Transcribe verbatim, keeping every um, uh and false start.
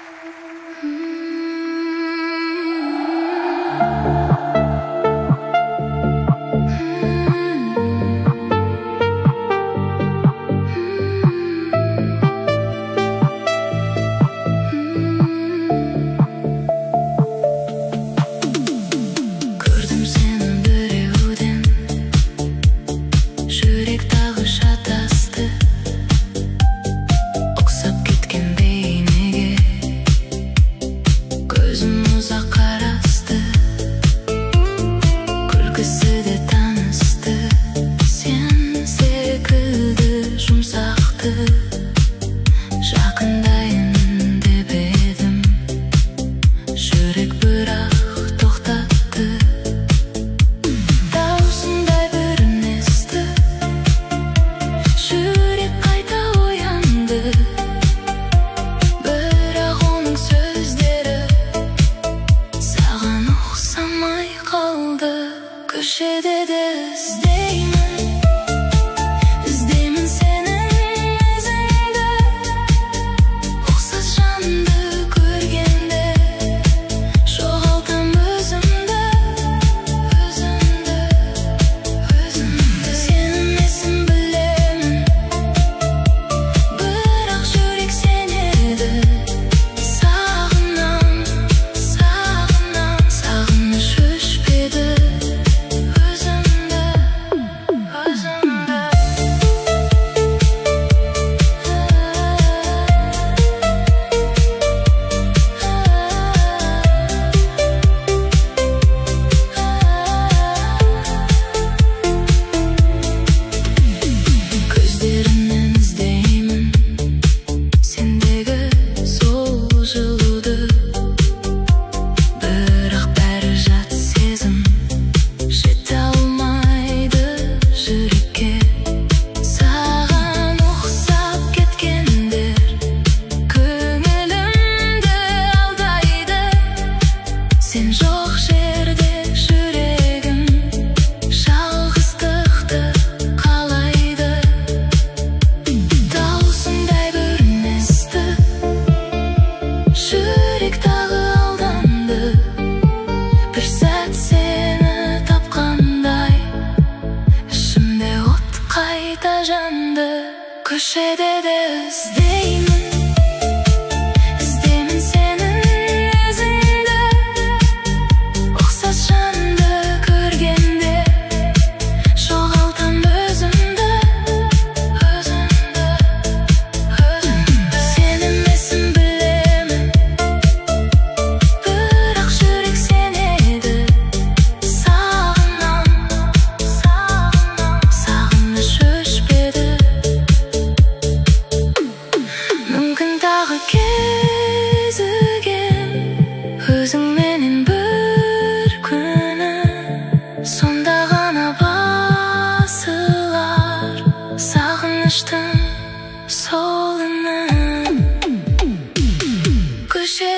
Köşede de іздеймін, іздеймін сенің ізіңді. Ұқсас жанды көргенде жоғалтам өзімді, өзімді, өзімді. Сенің есін білемін, бірақ жүрек сенеді. Сағынам, сағынам, сағыныш өшпеді. Сен жоқ жерде жүрегім жалғыздықты қалайды. Даусыңдай көрінесті, жүрек тағы алданды. Бір сәт сені тапқандай, ішімде от қайта жанды. Көшеде де іздеймін, өзіңменен бір күні, сонда ғана басылар сағыныштың сол үні.